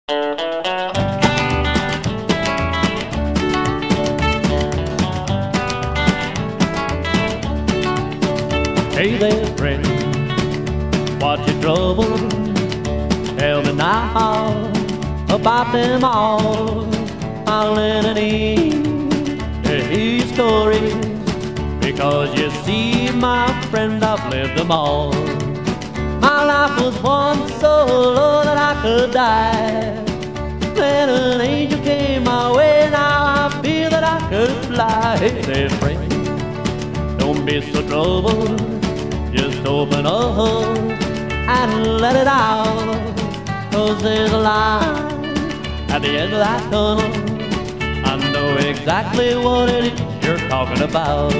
Hey there, friend, what's your trouble? Tell me now about them all. I'll entertain to hear your stories, because you see, my friend, I've lived them all. My life was once so low that I could die. Then an angel came my way, now I feel that I could fly. Hey there, friend, don't be so troubled. Just open up and let it out, 'cause there's a light at the end of that tunnel. I know exactly what it is you're talking about.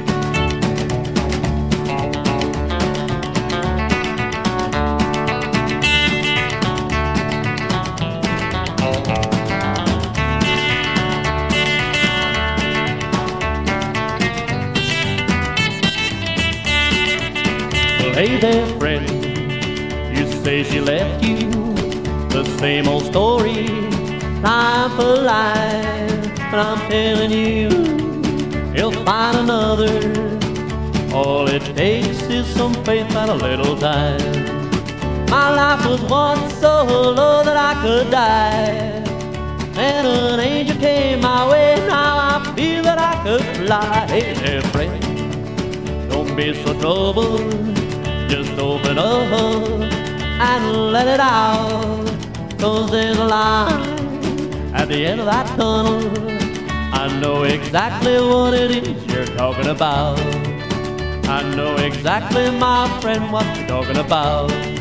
Hey there, friend, you say she left you the same old story, time for life. But I'm telling you, you'll find another. All it takes is some faith and a little time. My life was once so low that I could die, and an angel came my way, now I feel that I could fly. Hey there, friend, don't be so troubled. Just open up and let it out, 'cause there's a light at the end of that tunnel. I know exactly what it is you're talking about. I know exactly, my friend, what you're talking about.